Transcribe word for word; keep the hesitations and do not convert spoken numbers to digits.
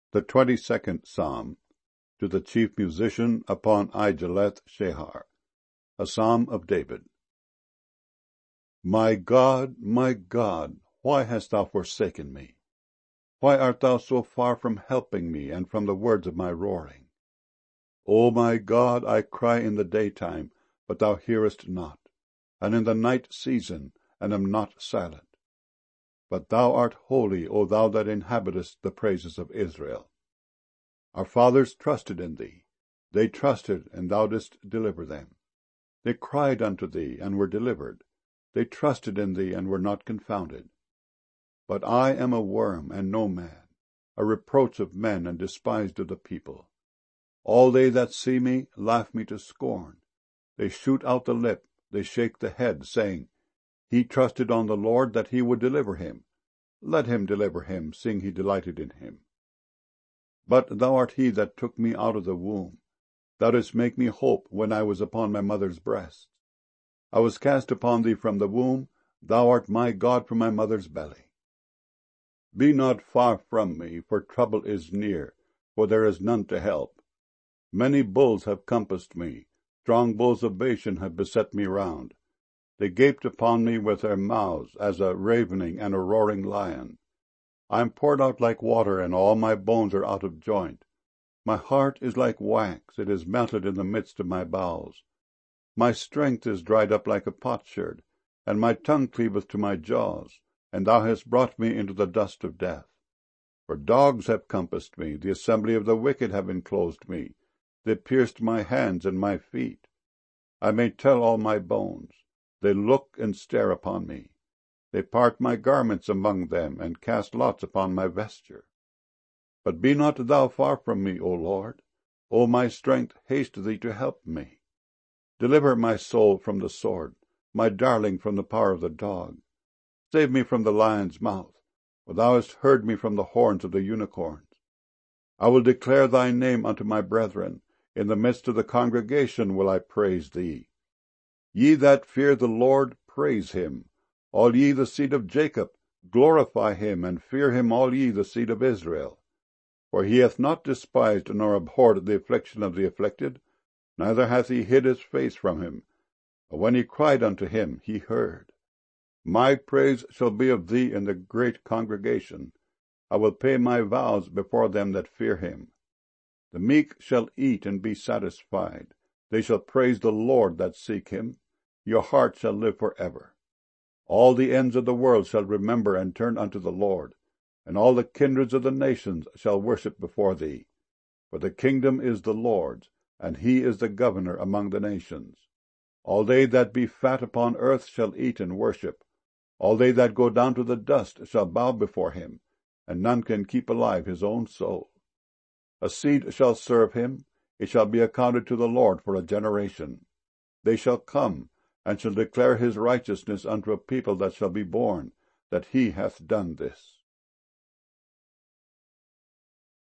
The twenty-second Psalm, to the chief musician upon Ijeleth Shehar, a psalm of David. My God, my God, why hast thou forsaken me? Why art thou so far from helping me, and from the words of my roaring? O my God, I cry in the daytime, but thou hearest not, and in the night season, and am not silent. But thou art holy, O thou that inhabitest the praises of Israel. Our fathers trusted in thee. They trusted, and thou didst deliver them. They cried unto thee, and were delivered. They trusted in thee, and were not confounded. But I am a worm, and no man, a reproach of men, and despised of the people. All they that see me laugh me to scorn. They shoot out the lip, they shake the head, saying, He trusted on the Lord that he would deliver him. Let him deliver him, seeing he delighted in him. But thou art he that took me out of the womb. Thou didst make me hope when I was upon my mother's breast. I was cast upon thee from the womb. Thou art my God from my mother's belly. Be not far from me, for trouble is near, for there is none to help. Many bulls have compassed me. Strong bulls of Bashan have beset me round. They gaped upon me with their mouths, as a ravening and a roaring lion. I am poured out like water, and all my bones are out of joint. My heart is like wax, it is melted in the midst of my bowels. My strength is dried up like a potsherd, and my tongue cleaveth to my jaws, and thou hast brought me into the dust of death. For dogs have compassed me, the assembly of the wicked have enclosed me. They pierced my hands and my feet. I may tell all my bones. They look and stare upon me. They part my garments among them, and cast lots upon my vesture. But be not thou far from me, O Lord. O my strength, haste thee to help me. Deliver my soul from the sword, my darling from the power of the dog. Save me from the lion's mouth, for thou hast heard me from the horns of the unicorns. I will declare thy name unto my brethren. In the midst of the congregation will I praise thee. Ye that fear the Lord, praise him. All ye the seed of Jacob, glorify him, and fear him all ye the seed of Israel. For he hath not despised nor abhorred the affliction of the afflicted, neither hath he hid his face from him. But when he cried unto him, he heard. My praise shall be of thee in the great congregation. I will pay my vows before them that fear him. The meek shall eat and be satisfied. They shall praise the Lord that seek him. Your heart shall live for ever. All the ends of the world shall remember and turn unto the Lord, and all the kindreds of the nations shall worship before thee. For the kingdom is the Lord's, and he is the governor among the nations. All they that be fat upon earth shall eat and worship. All they that go down to the dust shall bow before him, and none can keep alive his own soul. A seed shall serve him, it shall be accounted to the Lord for a generation. They shall come, and shall declare his righteousness unto a people that shall be born, that he hath done this.